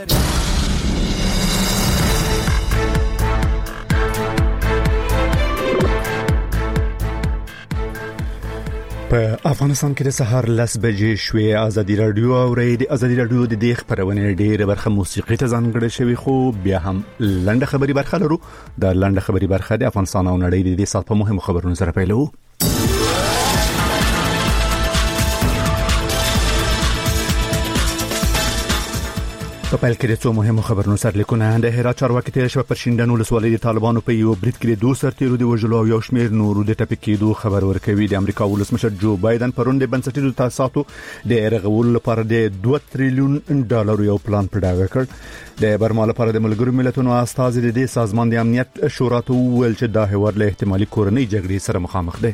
په افغانستان کې د سهار 10 بجې شوې. ازادي رادیو او ازادي رادیو د دې خبرونه ډېر برخه موسیقي ته ځانګړې شوی، خو بیا هم لنډه خبري برخه لرو. د لنډه خبري برخه د افغانستان او نړۍ د دې سات په مهمو خبرونو سره پیلو. په پیل کې د څو مهمو خبرونو سرلیکونه. د هرات چارواکي تیر شپه پر شینډن ولسوالۍ د طالبانو په یو برید کې 2 سرتیرو د وژلو او یو شمېر نورو د ټپي کېدو خبر ورکوي. د امریکا ولسمشر جو بایدن پرون د بنسټیزو تاسیساتو د رغولو لپاره د $2 تریلیون یو پلان په ډاګه کړ. د برما لپاره د ملګرو ملتونو استازي د دې سازمان د امنیت شورا ته وویل چې دا هیواد له احتمالي کورنۍ جګړې سره مخامخ دی.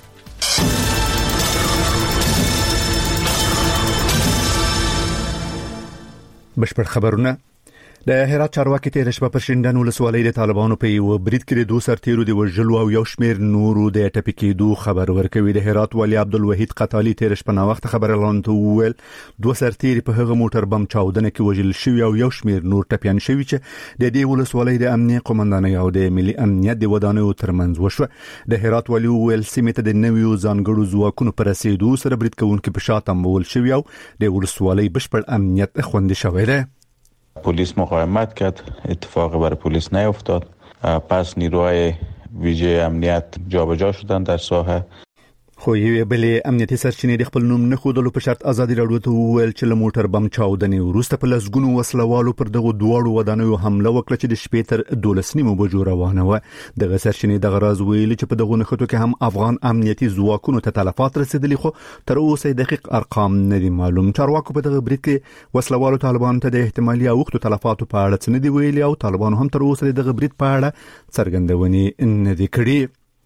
بشپړ خبرونه. د هرات چارواکي تیر شپه پر شینډن ولسوالۍ د طالبانو په یو برید کې 2 سرتیرو د وژلو او یو شمېر نورو د ټپي کېدو خبر ورکوي. د هرات والي عبدالوحید قطالي تیر شپه نا وخت خبر اعلان ته وویل 2 سرتیري په هغه موټر بم چاودنه کې وژل شوی او یو شمېر نور ټپيان شوی چې د دې ولسوالۍ د امنیت قومندانۍ او د ملي امنیت د ودانیو ترمنځ وشو. د هرات والي وویل سیمه ته د نویو ځانګړو ځواکونو پر رسیدو سره برید کوونکي په شاته مول شوی او د ولسوالۍ بشپړ امنیت خوندي شوی دی. پلیس مقاومت کرد، اتفاقی برای پلیس نیفتاد. پس نیروهای ویژه امنیت جابجا شدند در ساحه. خو یوې بلې امنیتي سرچینې د خپل نوم نه ښودلو په شرط ازادي راډیو ته وویل چې له موټر بم چاودنې وروسته په لسګونو وسلوالو پر دغه دواړو ودانیو حمله وکړه چې د شپې تر 12 بجو روانه وه. دغه سرچینې دغه راز ویلي چې په دغه نښتو کې هم افغان امنیتي ځواکونو ته تلفات رسیدلي، خو تر اوسه دقیق ارقام نه دي معلوم. چارواکو په دغه برید کې وسلوالو طالبانو ته د احتمالي اوښتو تلفاتو په اړه څه نه دي ویلي او طالبانو هم تر اوسه دغه برید په اړه څرګندونې نه دي کړې.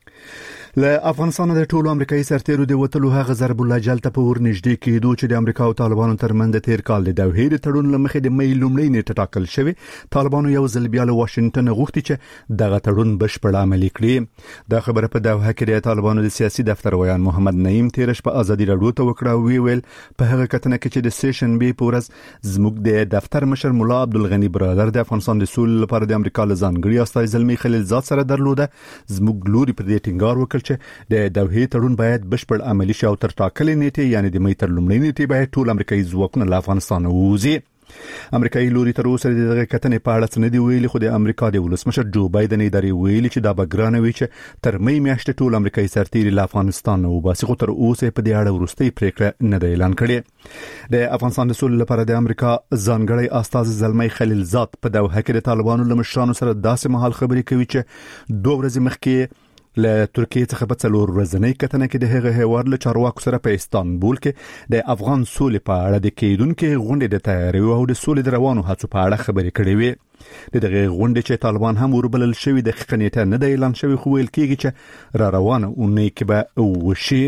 له افغانستان د ټولو امریکایي سرتیرو د وټلو هغه ضرب الله جل ته په ورنږدې کېدو چې د امریکا او طالبانو ترمنځ د تیر کال د دوحې د تړون لمخې د مې لومړۍ نیټه ټاکل شوې. طالبانو یو ځل بیا له واشنگټن غوښتي چې دغه تړون بشپړ عملي کړي. دا خبره په دوحه کې د طالبانو د سیاسي دفتر ویان محمد نعیم تیر شپه ازادي راډیو ته وکړه او ویل په هغه کتنه کې چې د سیشن بي په ورځ زموږ د دفتر مشر مولا عبدالغنی برادر د افغانستان د سولې لپاره د امریکا له ځانګړي استازي زلمی خلیلزاد سره درلوده. زموږ لوري پر دې ټینګار وکړ چې د دوحې تړون باید بشپړ عملي شي او تر ټاکلې نیټې یعنی د مې تر لومړۍ نیټې باید ټول امریکایي ځواکونه له افغانستان ووځي. امریکایي لوري تر اوسه دغه کتنې په اړه څه نه دی ویلي، خو د امریکا د ولسمشر جو بایدن ادارې ویلي چې دا به ګرانه وي چې تر مې میاشتې ټول امریکایي سرتیري له افغانستان وباسي، خو تر اوسه په دې اړه وروستۍ پریکړه نه دی اعلان کړې. د افغانستان د سولې لپاره د امریکا ځانګړی استازي زلمی خلیلزاد په دوحه کې د طالبانو له مشرانو سره داسې مهال خبرې کوي چې 2 ورځې مخکې له ترکیه څخه په 4 ورځنۍ کتنه کې د هغه هیواد له چارواکو سره په استانبول کې د افغان سولې په اړه د کېدونکو غونډې د تیاری او د سولې د روانو هڅو په اړه خبرې کړې وې. د دغه غونډې چې طالبان هم وربلل شوی د خنیته نه د اعلان شوی، خو ویل کېږي چې را روانه اونۍ کې به وشي.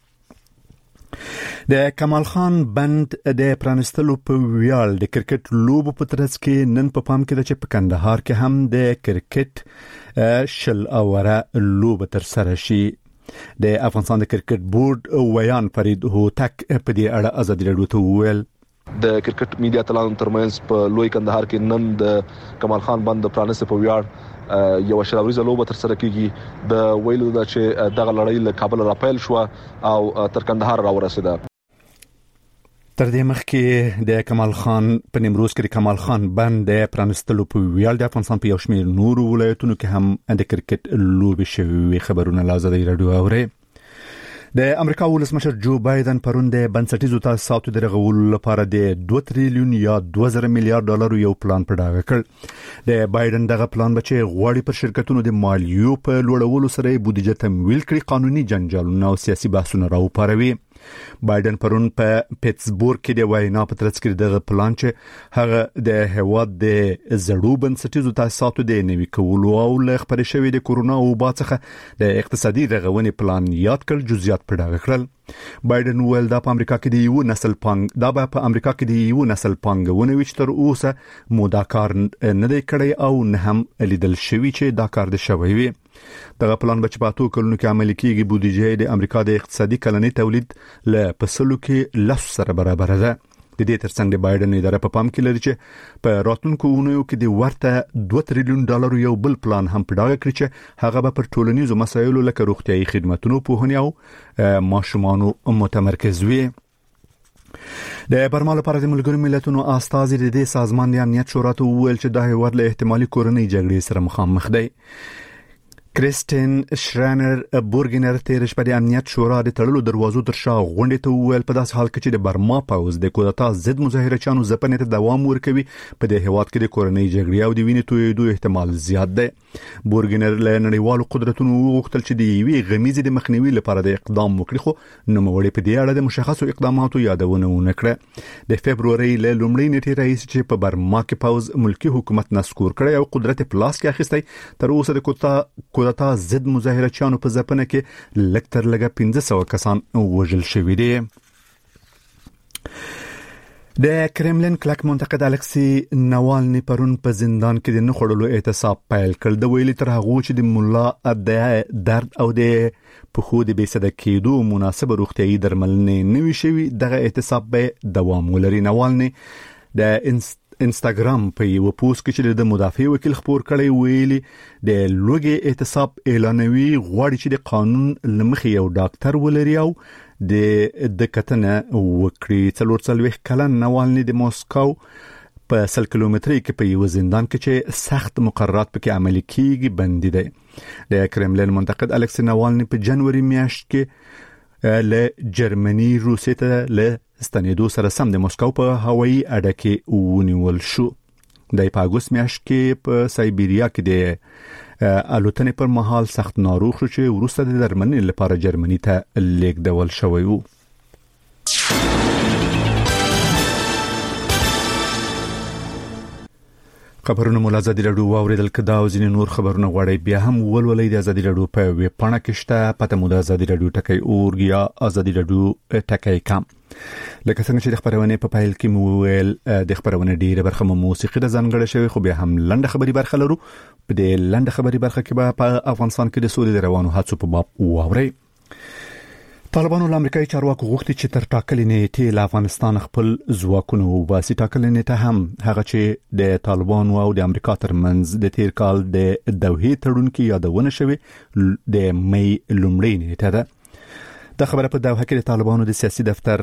د کمال خان بند د پرانستلو په ویال د کرکټ لوبو په ترڅ کې نن په پام کې د چې په کندهار کې هم د کرکټ شل اوره لوب تر سره شي. د افغانستان د کرکټ بورډ ویان فرید هوتک په دې اړه ازادي راډیو ته وویل د کرکټ میډیا تلان ترمنځ په لوی کندهار کې نن د کمال خان بند د پرانست په ویاړ یو شراوریزه لوبه تر سره کیږي. د ویلو د چې دغه لړۍ له کابل راپیل شو او تر کندهار راورسیده. تر دې مخکې د کمال خان په نیمروز کې کمال خان بند د پرانستلو په ویاړ د افغانستان په یو شمېر نورو ولایتونو کې هم د کرکټ لوبې شوي. خبرونه له ازادي راډیو اوري. د امریکا ولسمشر جو بایدن پرون د بنسټیزو تاسیساتو د رغولو لپاره د $2 تریلیون یو پلان په ډاګه کړ. د بایدن دغه پلان به چې غواړي پر شرکتونو د مالیو په لوړولو سره بودیجه تمویل کړي، قانوني جنجالونه او سیاسي بحثونه راوپاروي. بایدن پرون په پیټسبورګ کې د وینا په ترڅ کې دغه پلان چې هغه د هیواد د زړو بنسټیزو تاسیساتو د نوي کولو او له خبرې شوې د کورونا وبا څخه د اقتصادي رغونې پلان یاد کړ جزئیات په ډاګه کړل. بایدن ویل دا په امریکا کې د یو نسل پانګونه وی چې تر اوسه مودا کار نه دی کړی او نه هم لیدل شوی چې دا کار د شوی وي. دغه پلان به چې په 2 کلونو کې عملي کیږي. بودیجه د امریکا د اقتصادي کلنی تولید له پسلو کې 10 سره برابر ده. د دې ترڅنګ د بایدن اداره په پام کې لري چې په راتلونکو اونیو کې د ورته $2 تریلیون یو بل پلان هم په ډاګه کړی چې هغه به پر ټولنیزو مسایلو لکه روغتیايي خدماتو پوهنې او ماشومانو متمرکز وي. د برما لپاره د ملګرو ملتونو استازي د دې سازمان د امنیت شورا ته وویل چې د هیواد له احتمالي کورنۍ جګړې سره مخامخ دی. کریستین شرانر بورګنر تیر شپه د امنیت شورا د تړلو دروازو تر شا غونډې ته وویل په داس حال کې چې د برما پاوز د کودتا ضد مظاهرچیانو ځپنې ته دوام ورکوي په دې هیواد کې د کورنۍ جګړې او د وینې تویېدو احتمال زیات دی. بورګنر له نړیوالو قدرتونو وغوښتل چې د یوې غمیزې د مخنیوي لپاره د اقدام وکړي خو نوموړي په دې اړه د مشخصو اقداماتو یادونه ونه کړه. د فبروري له لومړۍ نیټې راهیسې چې په برما کې پاوز ملکی حکومت نسکور کړی او قدرت پلاس کې اخیستی تر اوسه د کودتا ضد مظاهرچیانو په ځپنه کې لږ تر لږه 1500 کسان وژل شوي دي. د کرملین کلک منتقد الکسی ناوالنی پرون په زندان کې د نخړلو اعتصاب پیل کړ. د ویلي تر هغه چې د مولا د درد او د پخو د بیسده کېدو مناسب روغتيایي درملنې نوي شوي دغه اعتصاب به دوام ولري. ناوالنی د انستګرام په یو پوسټ کې چې د مدافع وکیل خبر کړی ویلي د لوګي اعتصاب اعلانوي غواړي چې د قانون لمخې یو ډاکټر ولري او د کتنه وکړي. 43 کلن ناوالنی د موسکو په 100 کیلومتري کې په یو زندان کې چې سخت مقررات پکې عملي کیږي بندي دی. د کرملین منتقد الکسی ناوالنی په جنوري میاشت کې له جرمني روسیې ته له ستنېدو سره سم د موسکو په هوایي اډه کې ونیول شو. د اګوست میاشت کې په سایبیریا کې د الوتنې پر مهال سخت ناروغ شو چې وروسته د درملنې لپاره جرمني ته لیږدول شوی و. خبرونه مول ازادي رادیو واوریدل کدا او ځینې نور خبرونه غواړي بیا هم ولولې د ازادي رادیو په ویب پاڼه کې شته پته مو د ازادي رادیو ټکی اورګ یا ازادي رادیو ټکی کام. لکه څنګه چې د خبرونه په پایل کې مو ویل د خبرونه ډیره برخه موسیقي د ځانګړې شوی خو بیا هم لنډه خبري برخه لرو. په دې لنډه خبري برخه کې به په افغانستان کې د سولې روانو هڅو په باب واوري. طالبانو له امریکایي چارواکو غوښتي چې تر ټاکلې نیټې له افغانستان خپل ځواکونه وباسي. ټاکلې نیټه هم هغه چې د طالبانو او د امریکا ترمنځ د تیر کال د دوحې تړون کې یادونه شوې د مې لومړۍ نیټه ده. د خبره په دوحه کې د طالبانو د سیاسي دفتر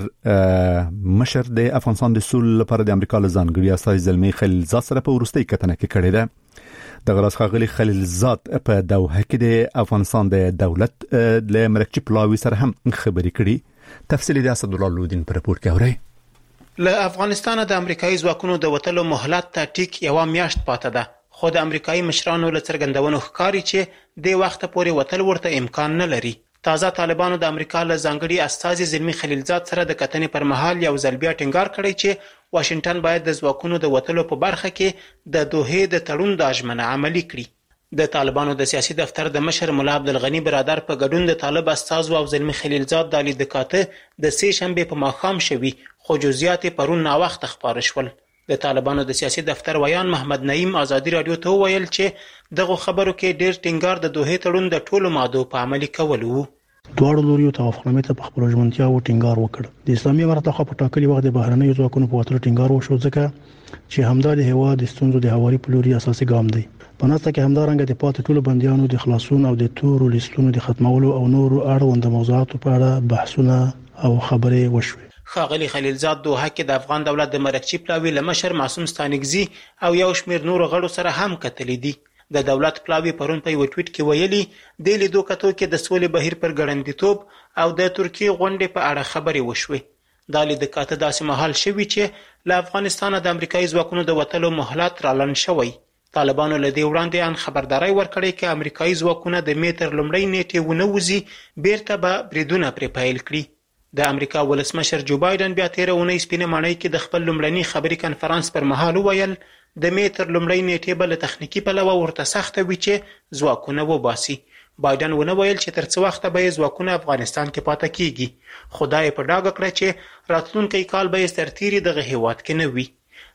مشر د افغانستان د سولې لپاره د امریکا له ځانګړي استازي زلمي خلیلزاد سره په ورستۍ کتنه کې کړې ده. د غراس خاغلی خلیلزاد په دوحه کې د افغانستان د دولت له مرکزی پلاوی سره هم خبرې کړې. تفصیل د اسد الله لودین په رپورت کې اوري. له افغانستان د امریکایي ځواکونو د وټلو مهلت ته ټیک یو میاشت پاتې ده خو د امریکایي مشرانو له څرګندونو ښکاري چې د وخت پورې وټل ورته امکان نه لري. تازه طالبانو د امریکا له ځانګړي استازي زلمي خلیلزاد سره د کتنې پر مهال یو ځل بیا ټینګار کړی چې واشنگټن باید د ځواکونو د وټلو په برخه کې د دوحې د تړون د ژمنه عملي کړي. د طالبانو د سیاسي دفتر د مشر مولا عبدالغنی برادر په ګډون د طالب استازو او زلمي خلیلزاد د لیدکاته د سه شنبه په ماښام شوي خو جزئیات پرون نا وخت خبر شول. د طالبانو د سیاسي دفتر ویان محمد نعیم ازادي رادیو ته ویل چې دغه خبرو کې ډېر ټینګار د دوحې تړون د ټولو ماده په عملي کول وو. دواړو لوريو توافقنامې ته په خپل ژمنتیا او ټینګار وکړ. د اسلامي امارت خو په ټاکلي وخت د بهرنیو ځواکونو په وټلو ټینګار وشو ځکه چې همدا د هواد د ستونزو د حوالي په لوري اساسي ګام دی. په ناسته کې همدارنګه د پاتې ټولو بنديانو د خلاصون او د تورو لیستونو د ختمولو او نورو اړوند موضوعاتو په اړه بحثونه او خبرې وشوې. ښاغلي خلیلزاد دوحه کې د افغان دولت د مرکزی پلاوی لمشر معصوم ستانګزي او یو شمېر نور غړو سره هم کتلې دي. د دولت پلاوی پرون په یو ټویټ کې ویلي د لیدو کتو کې د سولې بهیر پر ګړندیتوب او د ترکیه غونډې په اړه خبرې وشوې. دا لیدکاته داسې مهال شوی چې له افغانستان د امریکایي ځواکونو د وټلو مهلت رالن شوی. طالبانو له دې وړاندې ان خبرداري ورکړې چې امریکایي ځواکونه د میټر لومړی نیټه ونوځي بیرته به بریدونه پر پیل کړي. د امریکا ولسمشر جو بایدن بیا تیر اونۍ سپینه ماڼۍ کې د خپل لومړني خبري کانفرنس پر مهال ویل د میټر لومړی نیټه بل تخنیکی پلوه ورته سخته وي چې ځواکونه وباسي. بایدن ونه ویل چې تر څو وخت به ځواکونه افغانستان کې پاتې کیږي. خدای په ډاګه کړ چې راتلونکي کال به سرتیري دغه هیواد کې نه وي.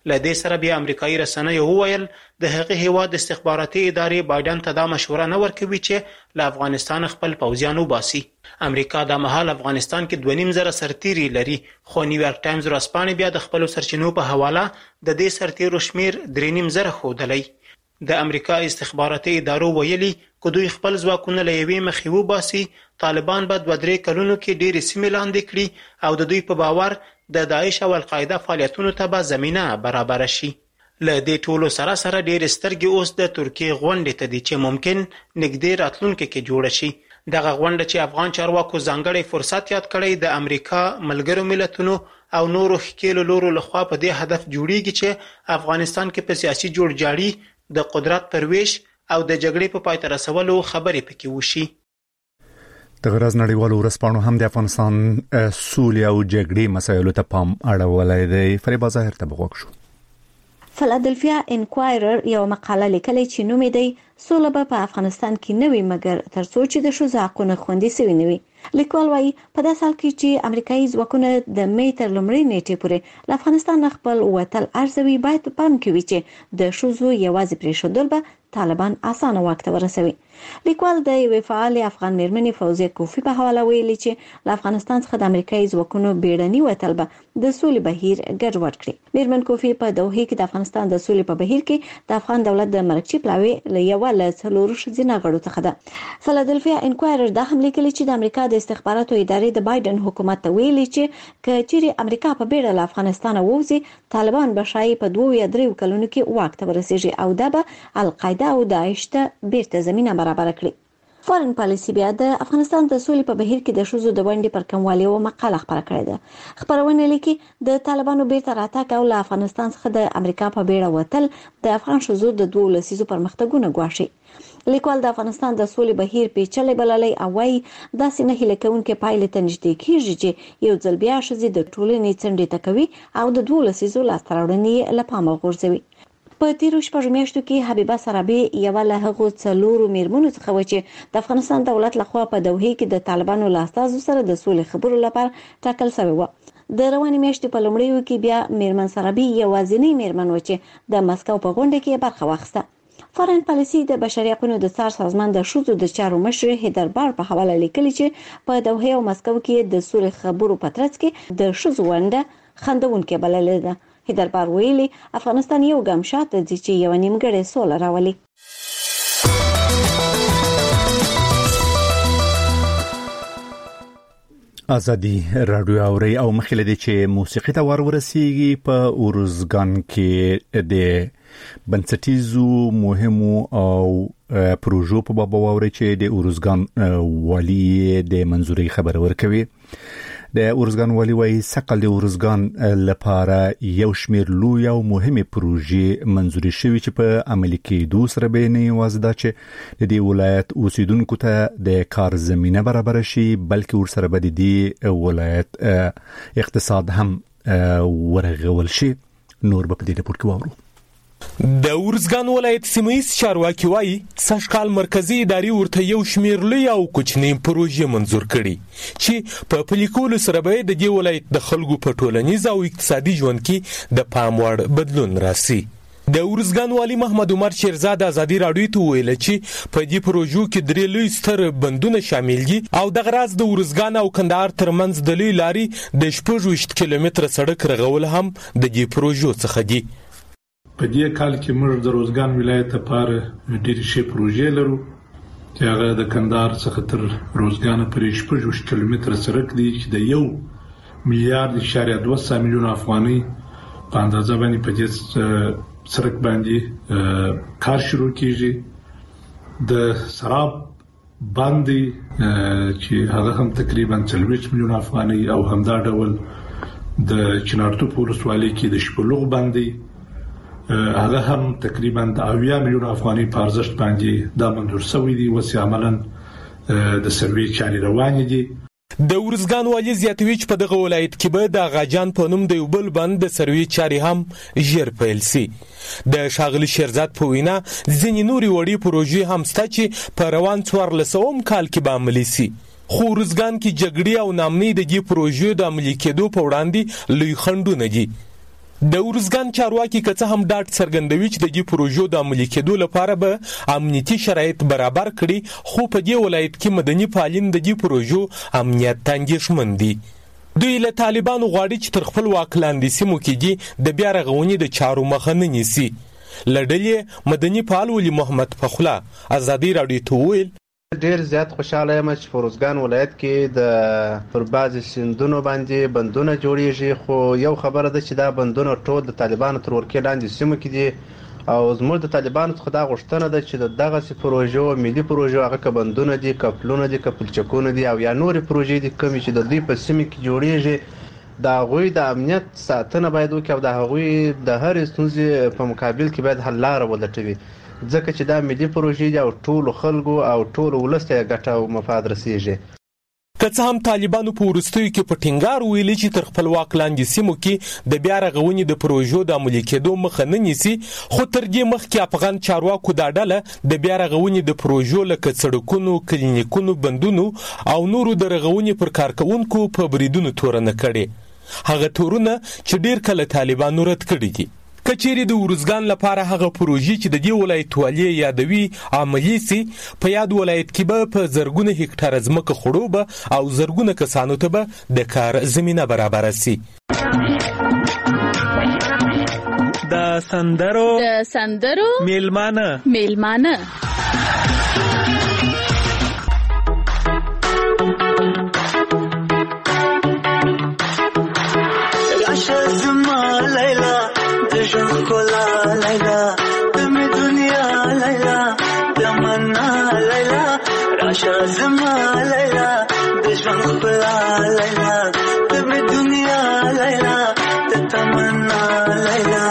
لدې سره بیا امریکایي رسنیو وویل د هغه هیواد استخباراتي ادارې بایدن ته دا مشوره نه ورکوي چې له افغانستان خپل پوځیان وباسي. امریکا د مهال افغانستان کې 2.5 سرتیري لري، خو نیویارک ټایمز ورځپاڼې بیا د خپل سرچینو په حواله د دې سرتیرو شمیر 3.5 ښودلی. د امریکا استخباراتي ادارو ویلي که دوی خپل ځواکونه له یوې مخې وباسي، طالبان به 2-3 کلونو کې ډېرې سیمې لاندې کړي او د دوی په باور د داعش او القاعده فعالیتونو ته به زمینه برابر شي. له دې ټولو سره ډېرې سترګې اوس د ترکیې غونډې ته دي چې ممکن نږدې راتلونکي کې جوړه شي. دغه غونډه چې افغان چارواکو ځانګړی فرصت یاد کړی د امریکا، ملګرو ملتونو او نورو ښکېلو لورو لخوا په دې هدف جوړیږي چې افغانستان کې په سیاسي جوړجاړي، د قدرت پرویش او د جګړې په پای ته رسولو خبرې پکې وشي. د غرض نړیوالو ورځپاڼو هم د افغانستان سولې او جګړې مسایلو ته پام اړولی دی. فریبا ظاهر ته بغوږ شو. فلادلفیا انکوایرر یو مقاله لیکلې چې نوم یې دی سوله به په افغانستان کې نه وي مګر تر څو چې د ښځو حقونه خوندي شوي نه وي. لیکوال وايي په داسې حال کې چې امریکایي ځواکونه د مې تر لومړۍ نیټې پورې له افغانستان خپل وتل ارزوي، باید په پام کې وي چې د ښځو یوازې پرېښودل به طالبان اسانه واک ته ورسوي. لیکوال د یوې فعالې افغان میرمنې فوزیه کوفی په حواله ویلي چې له افغانستان څخه د امریکایي ځواکونو بیړني وتل به د سولې بهیر ګډوډ کړي. میرمن کوفی په دوحه کې د افغانستان د سولې په بهیر کې د افغان دولت د مرکچی پلاوي له یو له څلورو ښځینه غړو څخه ده. فلادلفیا انکوایرر دا هم لیکلي چې د امریکا د استخباراتو ادارې د بایدن حکومت ته ویلي چې که چیرې امریکا په بیړه له افغانستان ووځي، طالبان به شایي په 2 یا 3 کلونو کې واک ته ورسیږي او دا به القاعده او داعش ته بیرته زمینه برابر کړي. فارن پالیسی بیا د افغانستان د سولې په بهیر کې د ښځو د ونډې پر کموالي او مقاله خبره کړې ده. خبرونه لیکي د طالبانو بیرته راتګ او له افغانستان څخه د امریکا په بیړه وتل د افغان ښځو د 2 لسیزو پرمختګونه ګواښي. لیکوال د افغانستان د سولې بهیر پیچلې بللی او وايي داسې نه هیله کوونکې پایلې ته نږدې کیږي چې یو ځل بیا ښځې د ټولنې څنډې ته کوي او د 2 لسیزو لاسته راوړنې له پامه غورځوي. په تیرو 6 میاشتو کې حبیبه سرابی یو له هغو 4 میرمنو څخه و چې د افغانستان دولت لخوا په دوحه کې د طالبانو له استازو سره د سولې خبرو لپاره ټاکل شوی و. د روانې میاشتې په لومړیو کې بیا میرمن سرابی یوازینی میرمن و چې د مسکو په غونډه کې برخه واخیسته. فارن پالیسی د بشري حقوقو د څار سازمان د ښځو د چارو مشر هیدر بار په حواله لیکلي چې په دوحه او مسکو کې د سولې خبرو په ترڅ کې د ښځو ونډه خندونکې بللې ده. هیدر بار ویلي افغانستان یو ګام شاته ځي چې یو نیمګړی سوله راولي. ازادي رادیو اوري او مخله دي چې موسیقي ته ورسیږي په اورزګان کې د بنسټیزو مهمو او پروژو په باب ووري چې د اورزګان والی د منځوري خبر ورکوي. د اورزګان والی وايي سقل د اورزګان لپاره یو شمیر لوی او مهمه پروژې منځوري شوي چې په عملي کېدو سره به نه یوازې دا چې د دې ولایت اوسیدونکو ته د کار زمينه برابر شي بلکې ورسره به د دې ولایت اقتصاد هم ورغول شي. نور به په دې رپورت کې وورو. د اورزګان ولایت سیمه‌یز چارواکي وایي سږکال مرکزی ادارې ورته یو شمیر لوی او کوچنی پروژې منظور کړي چې په پلي کولو سره به د دې ولایت د خلکو په ټولنیز او اقتصادي ژوند کې د پام وړ بدلون راسي. د اورزګان والی محمد عمر شیرزاد ازادي رادیو ته ویل چې په دې پروژو کې 3 لوی ستر بندونه شامل دي او د غراز د اورزګان او کندهار ترمنځ د لوی لارې د 26 کیلومتره سړک رغول هم د دې پروژو څخه دي. په دې کال کې موږ د روزګان ولایت لپاره ډېرې شي پروژې لرو چې هغه د کندهار څخه تر روزګان پورې 26 کیلومتره سړک دی چې د 1 میلیارډ 200 میلیون افغانۍ په اندازه باندې په دې سړک باندې کار شروع کیږي. د سراب باندې چې هغه هم تقریبا 40 میلیون افغانۍ او همدا ډول د چنارتو ولسوالۍ کې د شپلوغ باندې هغه هم تقریبا 80 میلیون افغانۍ په ارزښت باندې دا منظور شوی دی. وسی عملاً د سروې چارې روانې دي. د اورزګان والی زیاتوي چې په دغه ولایت کې به د غاجان په نوم د یو بل بند د سروې چارې هم ژر پیل شي. د شاغلی شیرزاد په وینا ځینې نورې وړې پروژې هم شته چې په روان 1400 کال کې به عملي شي. خو اورزګان کې جګړې او نامنۍ د دې پروژې د عملي کېدو په وړاندې لوی خنډونه دي. د ورزګان چارواکي که څه هم ډاډ څرګندوي چې د دې پروژو د عملي کېدو لپاره به امنیتي شرایط برابر کړي، خو په دې ولایت کې مدني فعالین د دې پروژو امنیت ته اندېښمن دي. دوی له طالبانو غواړي چې تر خپل واک لاندې سیمو کې دي د بیا رغونې د چارو مخه نه نیسي. له ډلې مدني فعال ولي محمد فخلا ازادي راډیو ته وویل ډیر زیات خوشاله یم چې په روزګان ولایت کې د پر بعضې سیندونو باندې بندونه جوړیږي، خو یو خبره ده چې دا بندونه ټول د طالبانو تر ورکې لاندې سیمو کې دي او زموږ د طالبانو څخه دا غوښتنه ده چې د دغسې پروژو ملي پروژو هغه که بندونه دي، که پلونه دي، که پلچکونه دي او یا نورې پروژې دي کومې چې د دوی په سیمه کې جوړیږي، د هغوی د امنیت ساتنه باید وکړي او د هغوی د هرې ستونزې په مقابل کې باید حل لاره ولټوي، ځکه چې دا ملي پروژې دي او ټولو خلکو او ټولو ولس ته ګټه او مفاد رسیږي. که څه هم طالبانو په وروستیو کې په ټینګار ویلي چې تر خپل واک لاندې سیمو کې د بیا رغونې د پروژو د عملي کېدو مخه نه نیسي، خو تر دې مخکې افغان چارواکو دا ډله د بیا رغونې د پروژو لکه سړکونو، کلینیکونو، بندونو او نورو د رغونې پر کارکوونکو په بریدونو تورنه کړې. هغه تورونه چې ډیر کله طالبانو رد کړي دي. که چیرې د ورزګان لپاره هغه پروژې چې د دې ولایت والي یادوي عملي سي، په یاد ولایت کې به په زرګونه هکټاره ځمکه خړوبه او زرګونه کسانو ته به د کار زمینه برابره سي. د سندرو میلمانه کولا لیلا تمه دنیا لیلا تمنا لیلا راشا زما لیلا د ژوند کولا لیلا تمه دنیا لیلا تمنا لیلا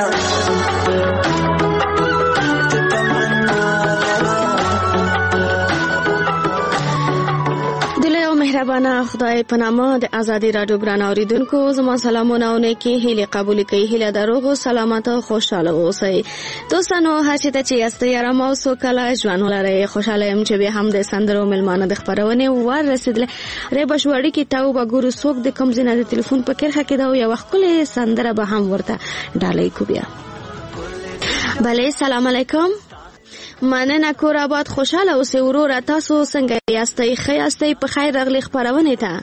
مهربانه خدای په نامه د ازادي راډیو ګران اوریدونکو زما سلامونه او نیکی هیله قبول کړئ. هیله دروغ سلامت او خوشاله اوسئ. دوستانو هر چی ته چې یاستئ آرام او سوکاله ژوند ولرئ. خوشاله یم چې به هم د سندرو ملمانه د خبرونه ور رسیدله. ری بشوړی کې تاو بګورو سوک د کم زینه د ټلیفون په کرخه کې دا یو وخت کله سندره به هم ورته ډالۍ کو بیا. بله سلام علیکم. مننه کور آباد خوشاله اوسئ وروره. تاسو څنګه یاستئ؟ ښه یاستئ؟ په خیر راغلی خپرونې ته.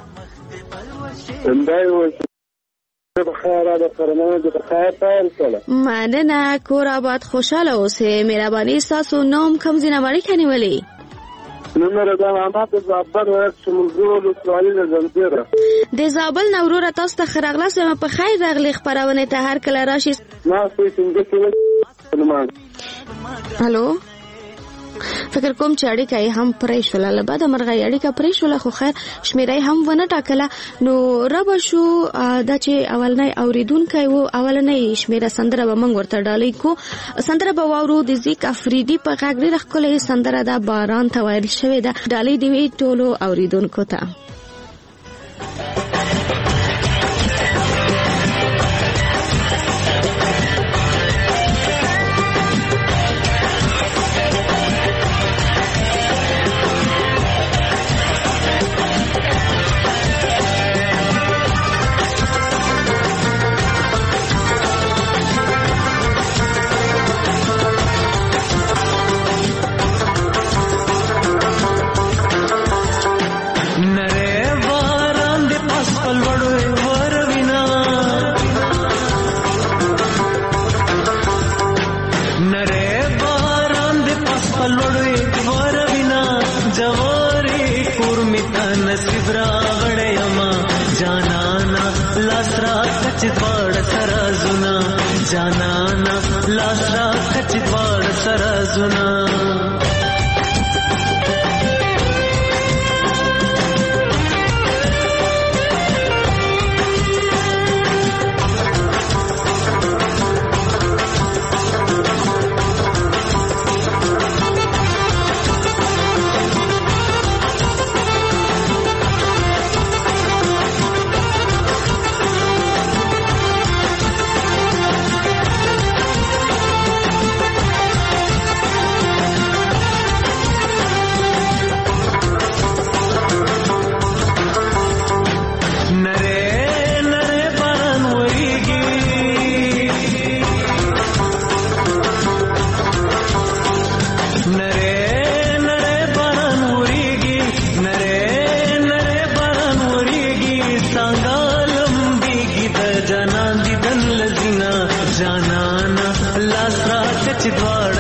مننه کور آباد خوشاله اوسئ. مهرباني ستاسو نوم کوم ځای نه اړیکه نیولې؟ د زابل نه وروره تاسو ته ښه راغلاست. په خیر راغلی خپرونې ته هر کله راشي. هلو فکر کوم چې اړیکه یې هم پرې شوله، له بعده مرغۍ اړیکه پرې شوله، خو خیر شمیره یې هم ونه ټاکله. نو ربه شو دا چې اولنی اوریدونکی و اولنی شمیره سندره به موږ ورته ډالۍ کو. سندره به واورو د زیک افریدي په غږ ډېره ښکلې سندره ده، باران ته ویل شوې ده. ډالۍ دې وي ټولو اوریدونکو ته.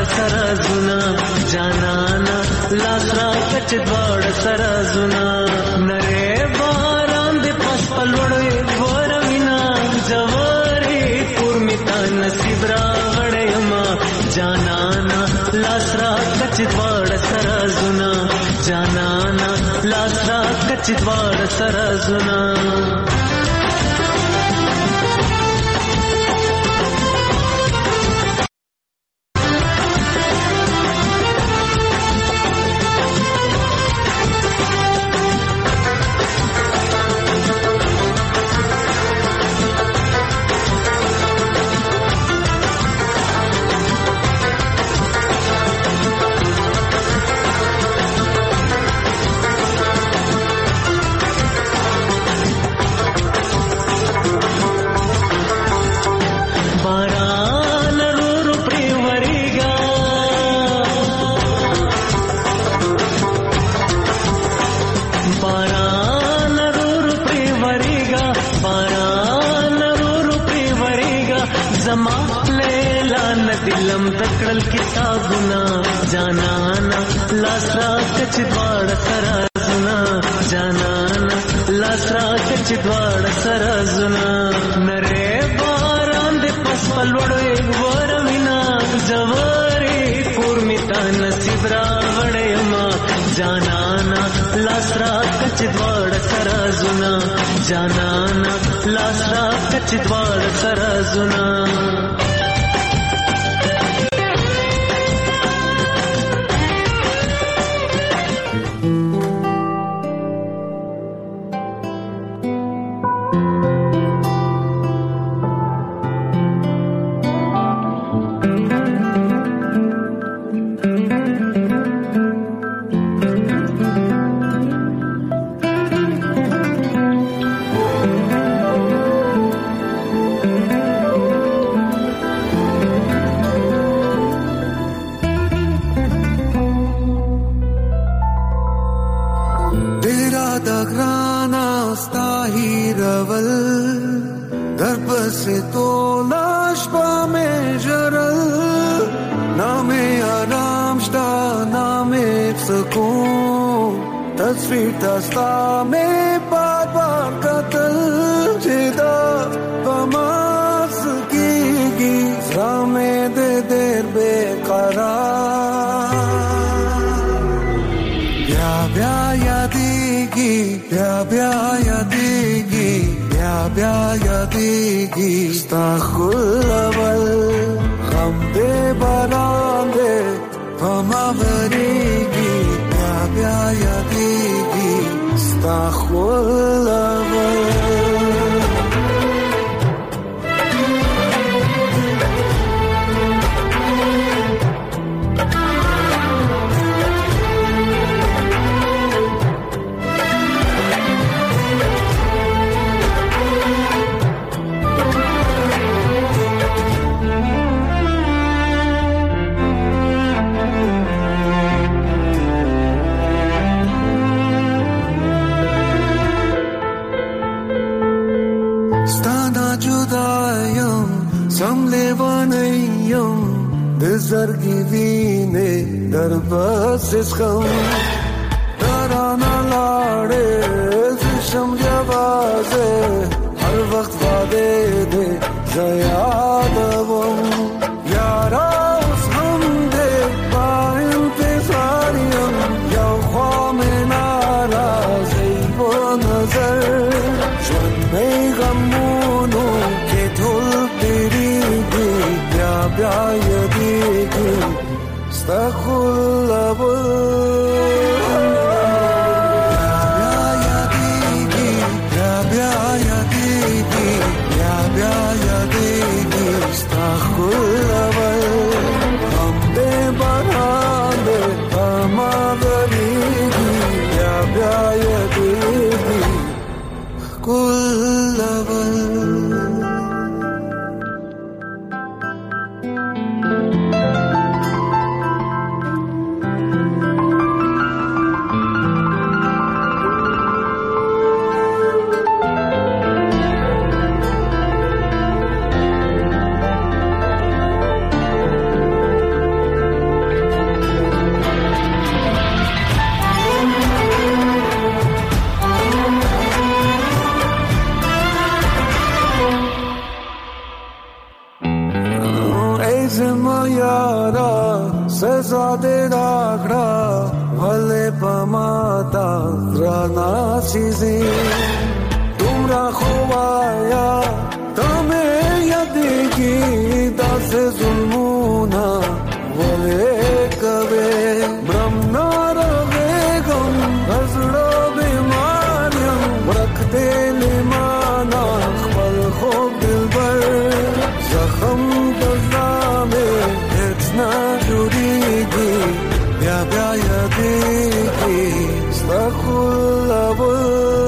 سرازونه جانانا لاس را کچ دوړ سرازونه نره باران دې پس پلوړې ورمینا جواري پورمیتا نصیب را غړېما جانانا لاس را کچ دوړ سرازونه جانانا لاس را کچ دوړ سرازونه दिलम तकड़ल किताबुना जानाना लासरा कच द्वाड़ सराजुना जानाना लासरा कच द्वाड़ सराजुना नरे बारां दे पस पलवड़े वरमिना जवारी पूर्मिता नसीबरा वड़े मा जानाना लासरा कच द्वाड़ सराजुना जानाना लासरा कच द्वाड़ सराजुना یارا سزا دې راکړه ولې پماتا درنا سيزي تمرا خوایا تمه یادېږي داسې ظلمونه ولې کوي برم نارغېږم زړه بیماریم ورک دې لمانا خپل خوب دلبر زخم دزامه هیڅ نه جوړېږي بیا بیا یادېږي ستا خلابل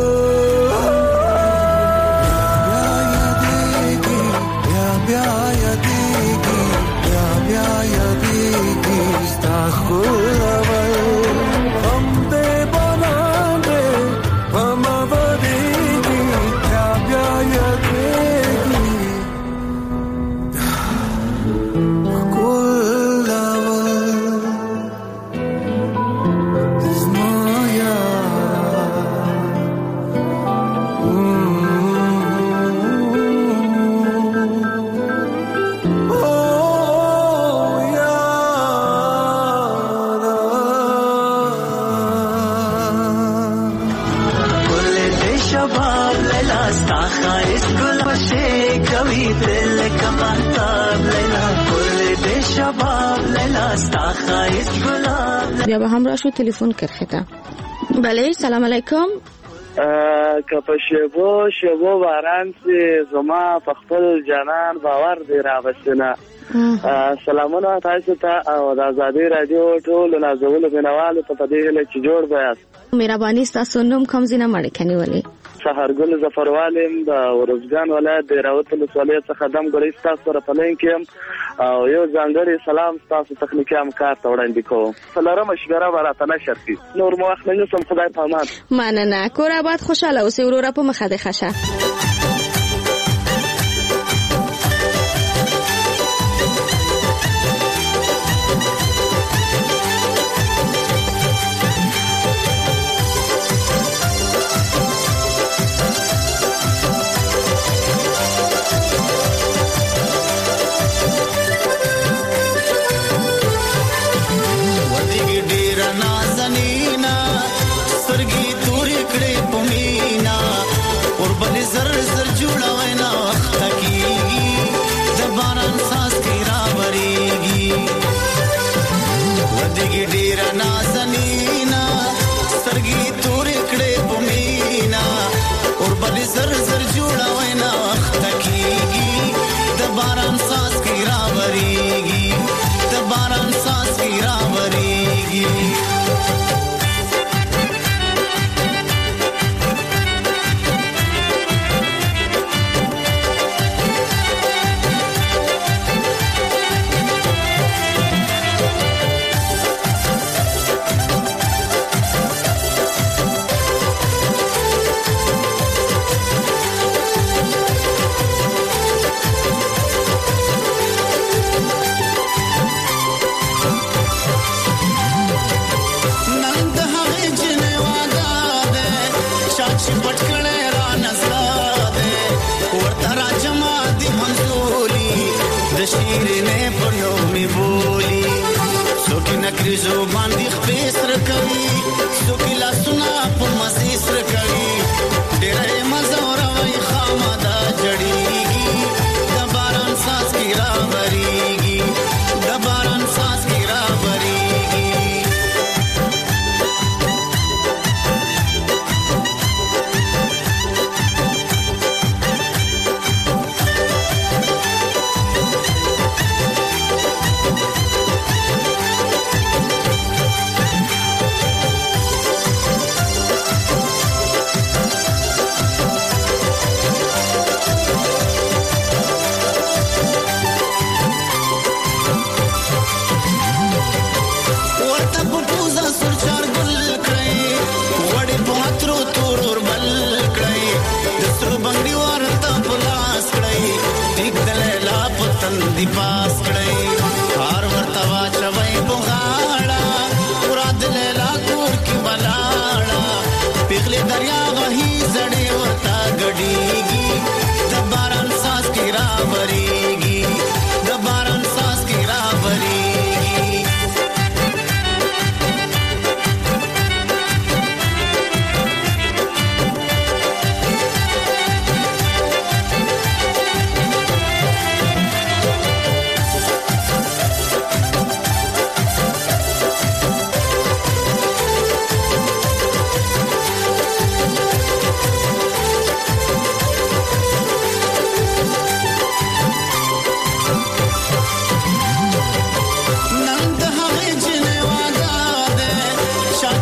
بیا به همراه شو تلفن کرخته. بله سلام علیکم. که په شیبو باران سي زما په خپل جانان باور دی راوستنه. سلامونه تاسو ته او د آزادي رادیو ټول نازولو بنوالو ته په دې هله چې جوړ بیاست. مهرباني تاسو نوم کوم زینه مړ کني ولی. سحرګل ظفروالم د ورزګان ولایت د راوتل ولایت څخه دم غړي تاسو سره پلین کې او یو ځانګړي سلام تاسو تخنیکی همکار ته وړاندې کوم. سلام مشوره ورته نشر کی نور مو وخت نه سم خدای پامان. مننه کور آباد خوشاله اوسې وروره په مخه ده خشه. زر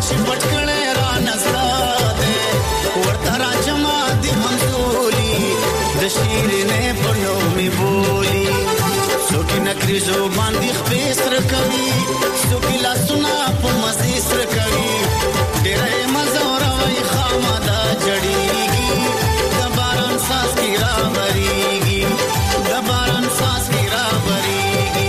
چې پټکړې را نستا دې ورته راجما دي همزولي د شیرینې په نوم می بولی څوک نکري زو باندې خپې سر کوي څوک لاسونه په مزي سر کوي ډېرې مزور وای خامدا جړيږي د باران ساس کی را بریږي د باران ساس کی را بریږي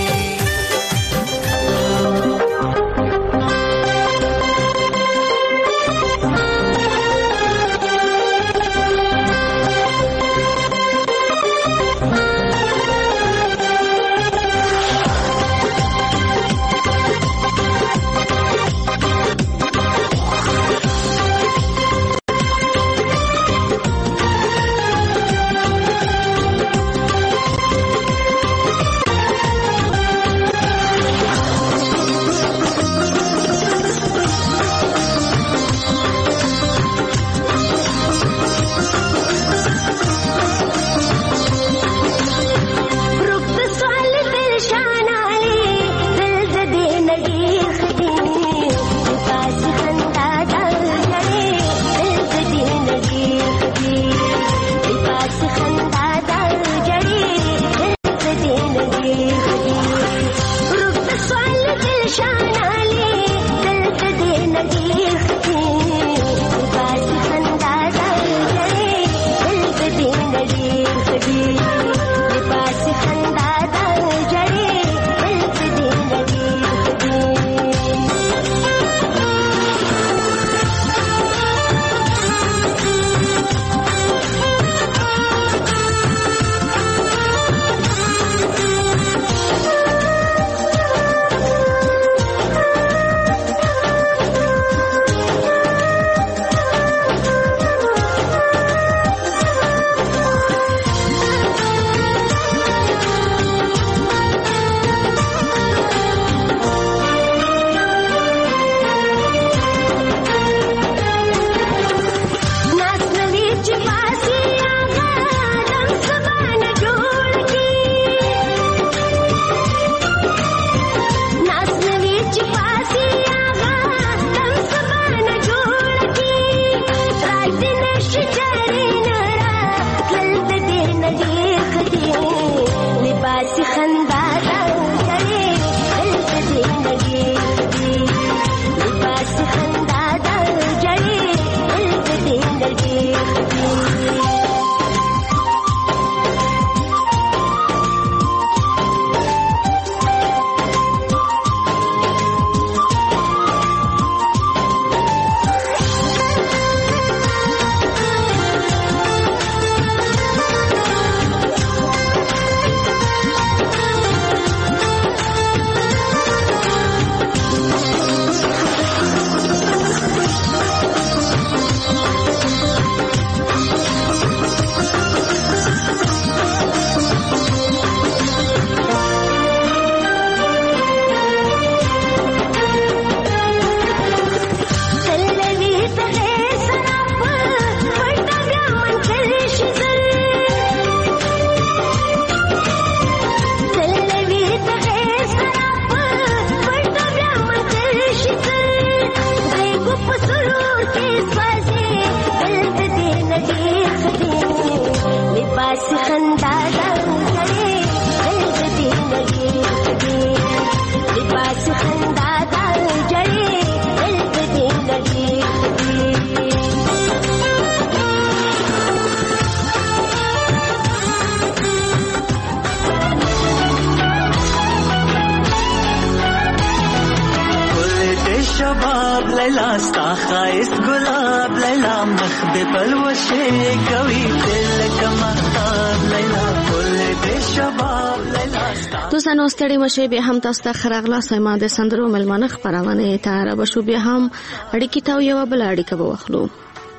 لیلا ستا خایست گلاب لیلا مخ دې پلوشه کوي دل کمختاب لیلا ګل دې شباب لیلا ستا دوستانو ستړي مشه به هم تاسو ته خراغلا سیمه د سندرو ملمنه خبرونه ته را بشو به هم اړیکی تاو یو بل اړیکه به واخلو.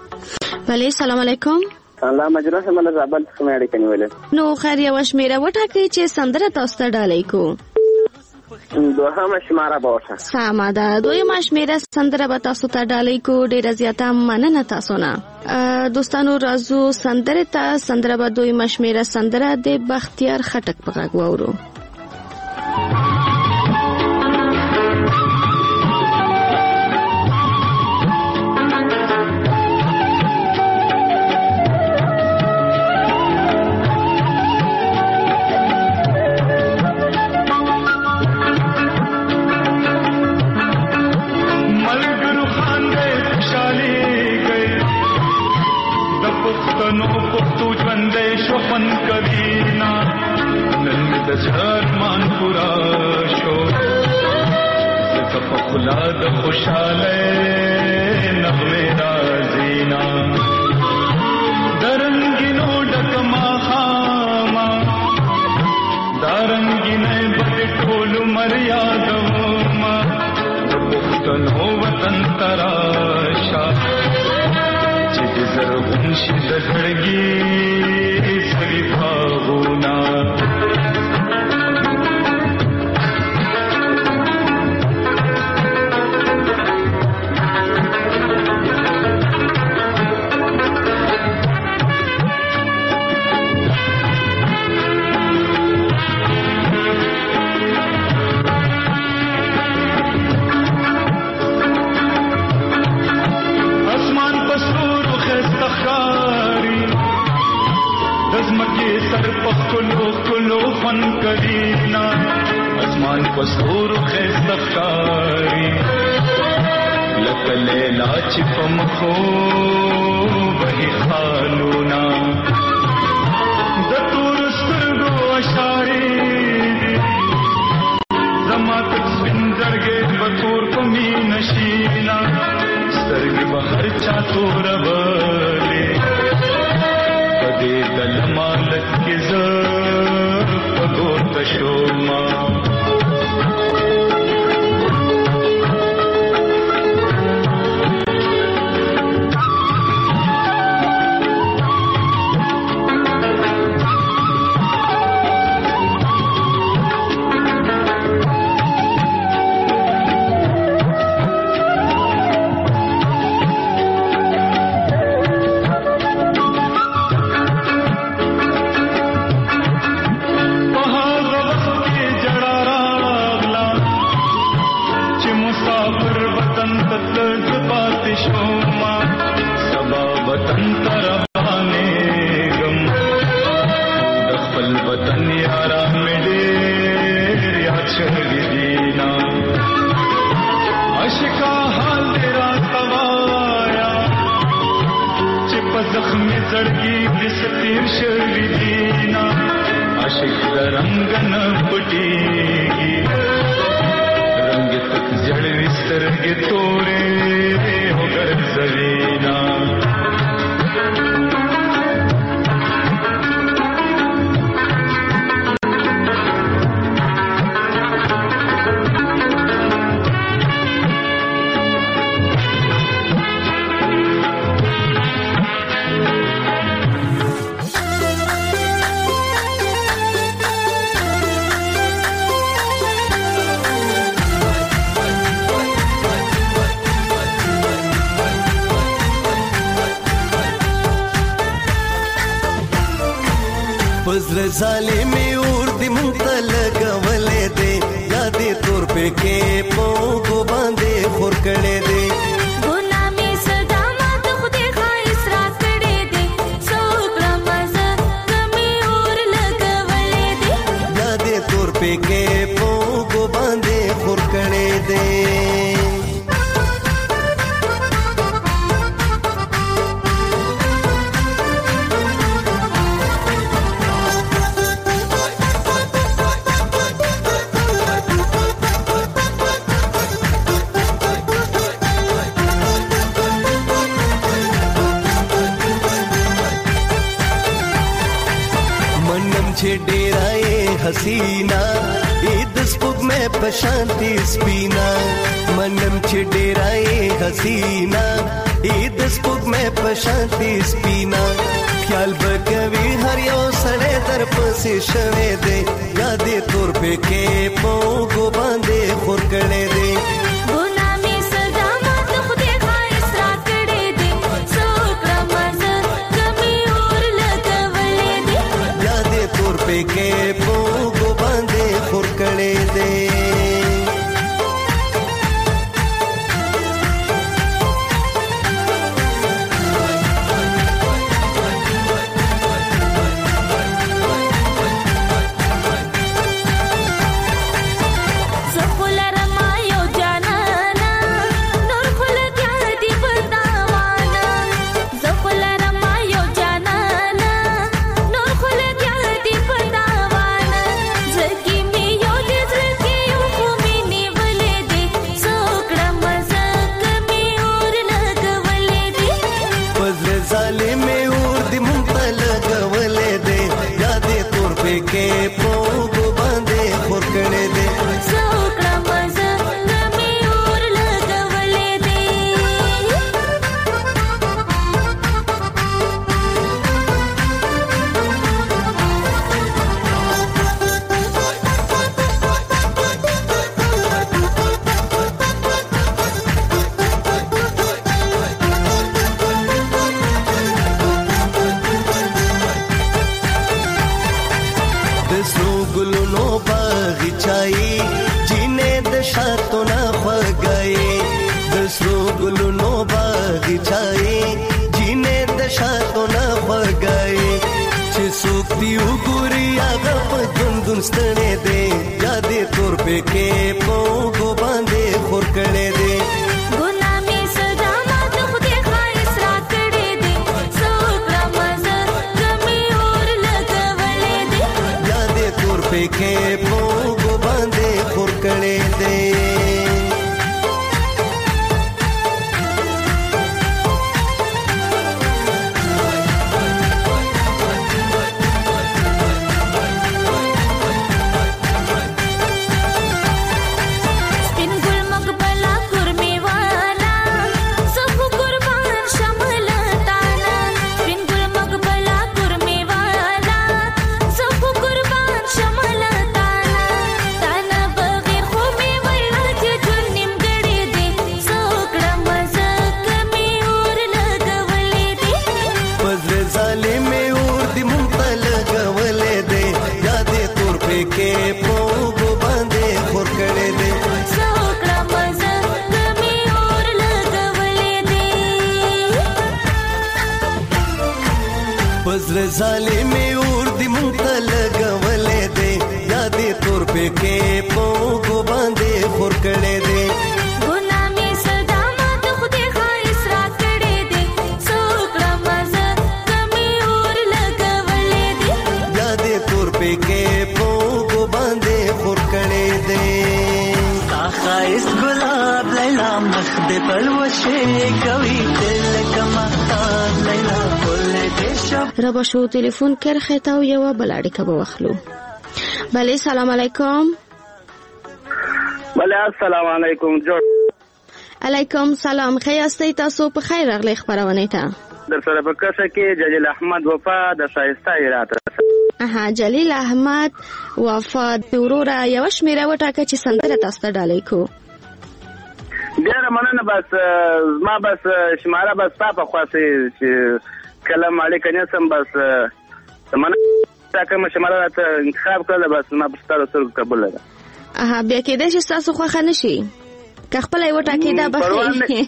بله سلام علیکم. الله مجرا سم له زابل څخه اړیکه نیولې. نو خیر یو شمیره وټاکي چې سندره تاسو ته ډالۍ کو. دوهمه شماره باشه. سمه ده. دویمه شمیره سندره به تاسو ته ډالۍ کو. ډیره زیاته مننه تاسو نه. دوستانو راځو سندره ته. سندره به دویمه شمیره سندره د بختیار خټک په غږ واورو. خولا د خوشاله نغمه رازینا درنګینو ډکما خاما دارنګینه بد ټول مریادوما د پښتنو وطن تراشا چې زرغون شي د زړګي سړي باغونا کلینا اسمان پسور خستخاری لکلے لاچ پمخو وہی خالونا دتور سترگو اشاری زمات سندرگے بطور کمی نشینا سترگ بہر چاتور بلے پدے دل مالک کے پگور تشوما ظالمی اور دی منتلگ ولے دے یادی طور پہ کے پوگو باندے خور کڑے دے غلامی صدامات خودی خواہش را کڑے دے سوک رمضان کمی اور لگ ولے دے یادی طور پہ کے پوگو باندے خور کڑے دے हसीना ईद स्पुग में पशांति स्पीना मनम चिडेराए हसीना ईद स्पुग में पशांति स्पीना ख्याल बकवी हरियो सड़े दर्प से शवे दे यादे तौर पे के पोगो बांधे खुर कड़े दे के पोगो बांधे खुर कड़े दे सफुल रमाई خوګای د سرو ګلونو باغچای جینې د شاتو نه خوګای چې څوک دی وګوري هغه په ګوندون ستنې دی یادې تور په کې پوغو باندې خور کړې دی ګنامي صدا ما ته خدای خایس را کړې دی څوک را مزه کمی اور لګولې دی یادې تور په کې پوغو باندې خور کړې دی ظالمي اور دی مونږ ته لګولې دی یادې تور په کې پوغو باندې خور کړې دی ګنامي صدا ما ته خدای خایس را کړې دی څوک را مزه کمی اور لګولې دی یادې تور په کې پوغو باندې خور کړې دی تا خایس ګلاب لیلا مخ دې پلوشه کوي دل کما لیلا ربا شو تلیفون کرخه تا و یو بلاړی کبه واخلو. بله سلام علیکم. بله السلام علیکم جوړ. علیکم سلام. خیاستی تاسو په خیر راغلی خبرونه ته. در سره په کسه کې جلیل احمد وفا د شایسته راته. جلیل احمد وفا ورور یو شمیره وټاکه چې سندره تاسو ته ډالې کو. ډیره مننه بس ما بس شماره بس په خاصه چې کلام علی کنه سم بس زمانه تا کوم شماره راته انتخاب کړل بس ما په ستاسو سره قبول ده. بیا کې د تاسو خو خنشي که خپل یو ټاکي دا بخي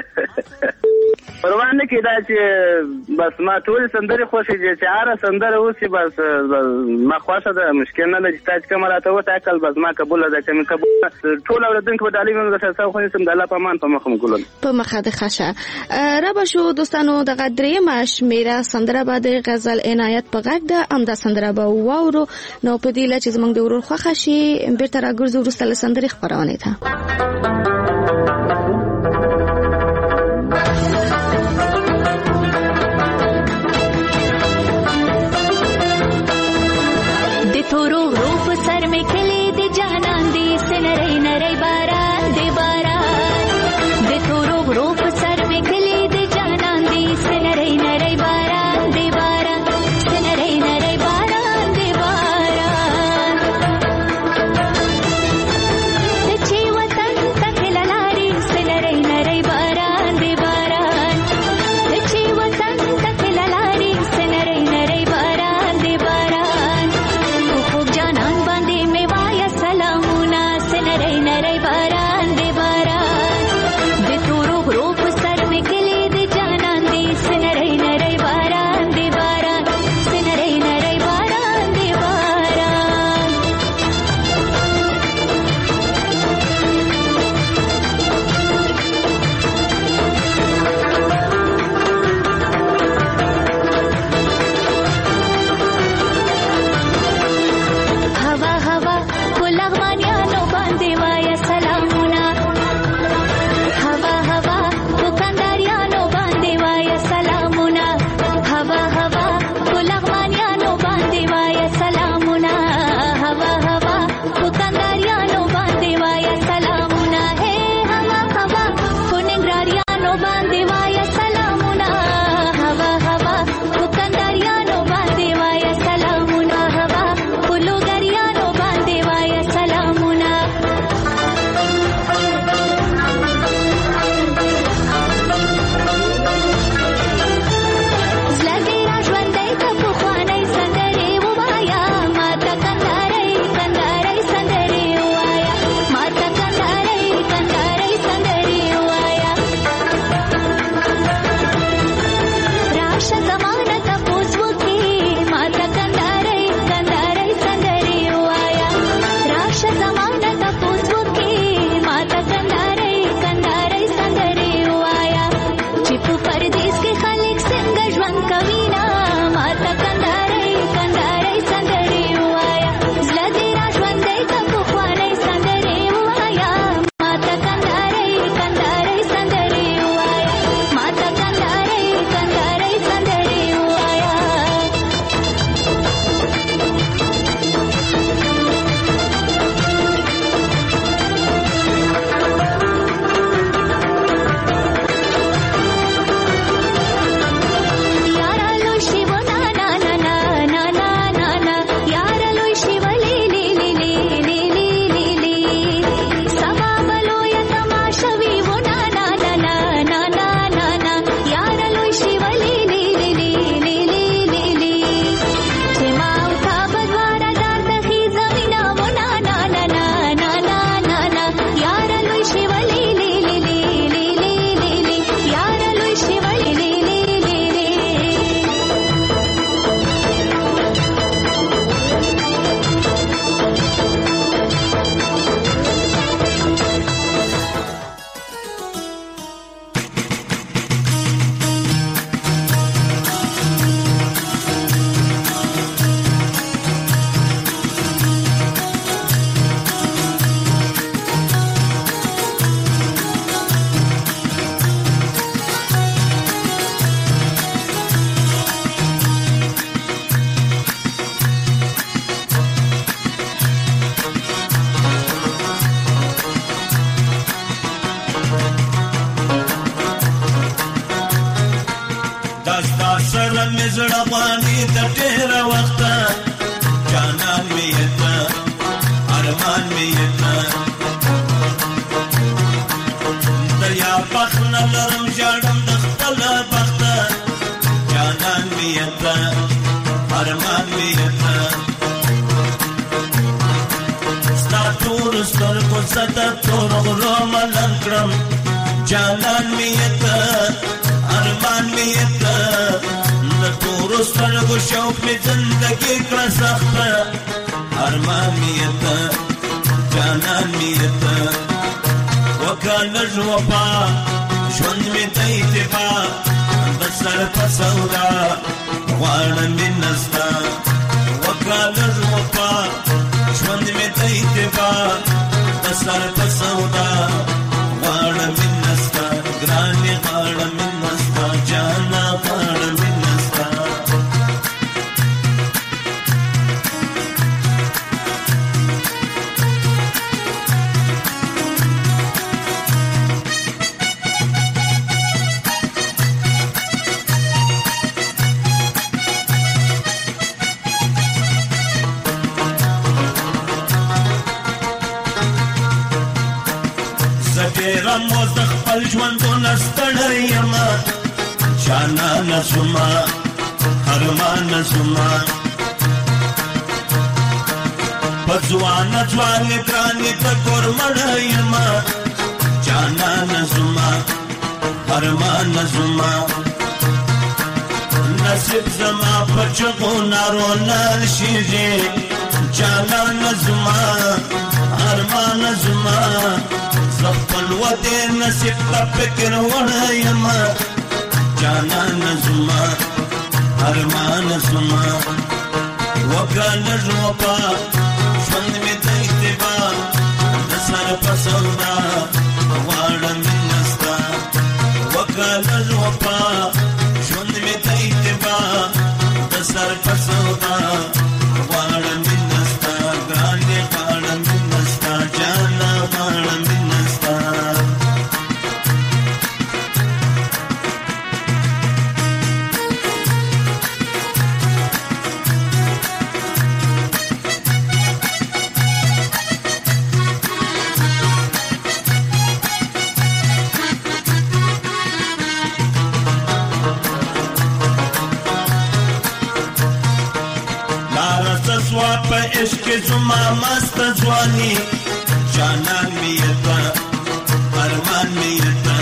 پروانه کې دا چې بس ما ټول سندري خوشي چې هر سندره اوسي بس ما خوښه ده مشکل نه ده چې تاسو کوم راته وته عقل بس ما قبول ده کوم قبول ټول اورېدونکو په تعلیم د تاسو خو سم د الله په مان په مخم ګولن په مخه ده خشه رب شو دوستانو د غدرې مشمیره سندره بعد غزل عنایت په غږ ده ام دا سندره به وورو نو په دې لچ زمنګ د ورور خوښه شي بیرته راګرځو ورسته سندري خبرونه ته थोरो रूप सर में खिले दे जानान दी से नरे नरे बारात दे बारात दे थोरो रूप सर में खिले दे जानान दी से नरे नरे बारात दे बारात से नरे नरे बारात दे बारात ते छे वतन तक مې زړه غواړي د ډېره وخته جانان مې ته ارمان مې ته د یار بخت نه لرم ژاړم د خپل بخت جانان مې ته ارمان مې ته ستا ټول سترګو څه د تور غرو ملنګ کړم جانان مې ته ارمان مې ته د تورو سترګو شوق مې زندګي کړه سخته ارمان مې ته جانان مې ته وکړه لږ وفا ژوند مې د اتفاق د سر په سودا غواړم مینه ستا وکړه لږ وفا ژوند مې د اتفاق د سر په سودا غواړم مینه ستا ګرانې غواړم مینه ستا جانا غواړم مینه ستا موز د خپل ژوندونه ستړی یمه جانانه زما ارمانه زما په ځوانه ځوانې ګرانې ته ګورمړه یمه جانانه زما ارمانه زما نصیب زما په چغو نارو نه شیږي جانانه زما ارمانه زما زخپل ودې نصیب ته فکر وړی یمه جانانه زما ارمانه زما وکړه لږ وفا ژوند مې د اتباع د سر په سودا غواړم مینه ستا وکړه لږ وفا ژوند مې د اتباع د سر په سودا غواړم مینه ستا ګرانې غواړم مینه ستا جانه غواړم په عشق زما مست ځواني جانان مې ته ارمان مې ته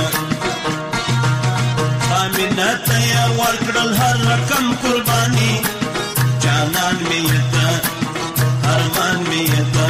امینه ته یې ورکړل هر رقم قرباني جانان مې ته ارمان مې ته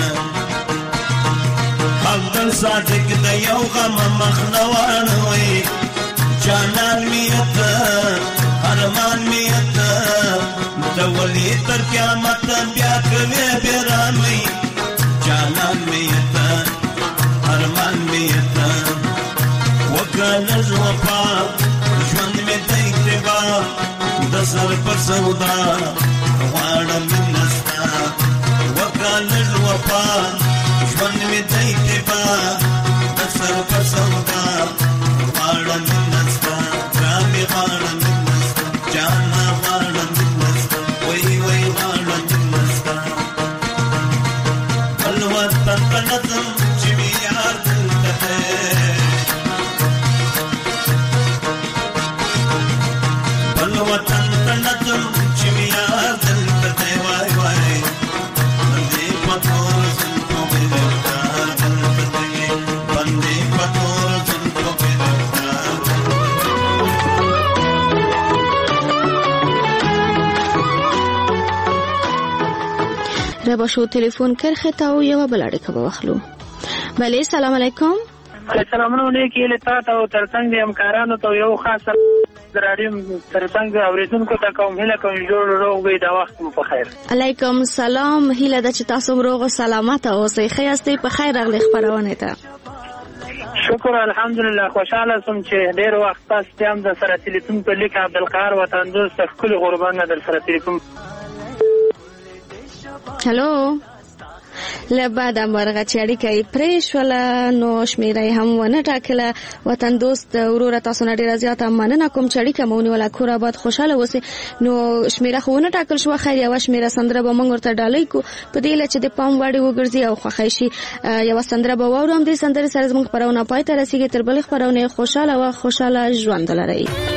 عبدل صادق د یو غم مخ نه واړوي جانان مې ته ارمان مې ته د ولی تر قیامت بیا کوي بیرانوي جانان مې ته ارمان مې ته وکړه لږ وفا ژوند مې د اتباع د سر په سودا غواړم مینه ستا وکړه لږ وفا ژوند مې د اتباع د سر په سودا غواړم مینه ستا ګرانې غواړم مینه ستا جانا غواړم مینه ستا وای وای غواړم مینه ستا بل وطن ته نه ځم چې مې یار دلته دی بل وطن ته نه ځم چې مې یار دلته دی وای وای بندې په تور زلفو مې رفتار دلته دی بندې په تور زلفو مې رفتار ربا شو تلیفون کرخه تا او یو بل اړیکه به واخلو. بله سلام علیکم. سلامونه علیکم لتا ته او ترڅنګ همکارانو ته یو خاصه دراریم ترڅنګ اوریدونکو ته کوم هله کوم جوړ روغ وي دا وخت مو په خیر. علیکم سلام هله د چې تاسو روغ او سلامت اوسئ خیاستې په خیر راغلی خبرونه ته. شکر الحمدلله خوشاله سم چې ډیر وخت تاسو هم د سره تلیفون په لیک عبدالقهار وطن دوست خپل قربان در سره تلیفون. هلو لبعد مرغه چړیکې پرېښوله نو شمیره هم ونه ټاکله. وطن دوست ورور تاسو نه ډیره زیاته مننه کوم چړیکه مونږ ولا کور آباد خوشاله اوسئ. نو شمیره خو ونه ټاکل شو، خیر یو شمیره سندره به مونږ ورته ډالۍ کو په دې لچ د پام وړي وګرځي او خوښی شي. یو سندره به واورم، دې سندره سره زموږ خبرونه پای ته رسیږي. تر بل خبرونه خوشاله ژوند لرئ.